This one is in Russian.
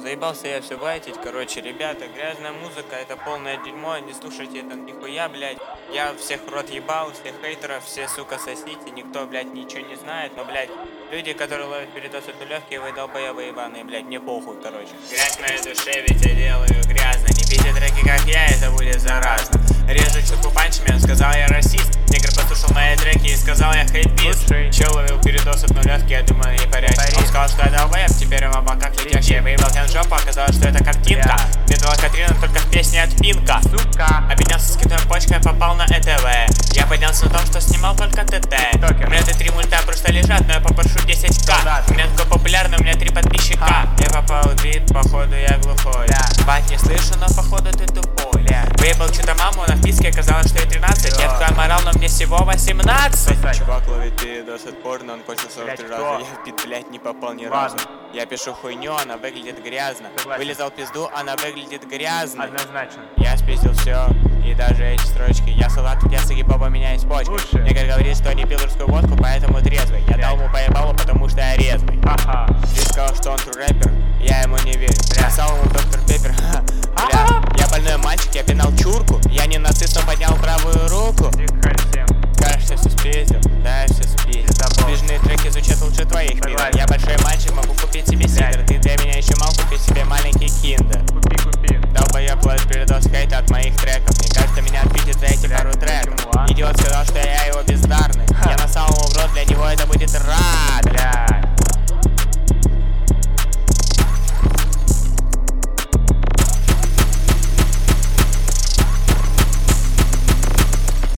Заебался я все байтить, короче, ребята, грязная музыка, это полное дерьмо, не слушайте это нихуя, блядь. Я всех в рот ебал, всех хейтеров, все, сука, сосите, никто, блядь, ничего не знает, но, блядь, люди, которые ловят передосы, это легкие, вы долбоебы ебаные, блядь, мне похуй, короче. Грязь в моей душе, ведь я делаю грязно, не пейте треки, как я, это будет заразно. Режу чупу панчами, сказал я расист, негр послушал мои треки и сказал я хэйпист. Чел ловил передосы, но легкие, я думаю, не парящий. Он сказал, что я долбоеб, теперь им облака летящие. Выебал жопу, оказалось, что это картинка. Мне дала Катрина только в песне от Пинка. Сука. Объединялся с китой почкой, попал на ЭТВ. Я поднялся на том, что снимал только ТТ. У меня Т3 мульта просто лежат, но я попрошу 10к. У меня такой популярный, у меня 3 подписчика. Я попал в бит, походу я глухой. Бать не слышу, но походу ты тупой. Выебал что-то маму, на вписке оказалось, что я 13. Я такой морал, но мне всего 18. Чувак ловит передоз от порно, он кончил 43 раза. Я в бит, блять, не попал ни разу. Я пишу хуйню, она выглядит грязно. Вылезал пизду, она выглядит грязно. Однозначно. Я спиздил все, и даже эти строчки. Я салат, я сагибоба, меня из почки. Негр говорит, что не пил русскую водку, поэтому трезвый. Я дал ему поебалу, потому что я резвый. Ты сказал, что он true рэпер, я ему не верю. Написал ему доктор Пеппер. Бля, я больной мальчик, я пинал чурку. Я не нацист, но поднял правую руку. Кажется, все спиздил, да, я все спиздил. Сближенные треки звучат лучше твоих пидор. Я большой мальчик, могу купить себе сидр. Ты для меня еще мал, купить себе маленький киндер. Купи. Долбоеб ловит передоз хейта от моих треков. Мне кажется, меня отпитит за эти пару треков. Идиот сказал, что я его бездарный. Я насал ему в рот, для него это будет рад.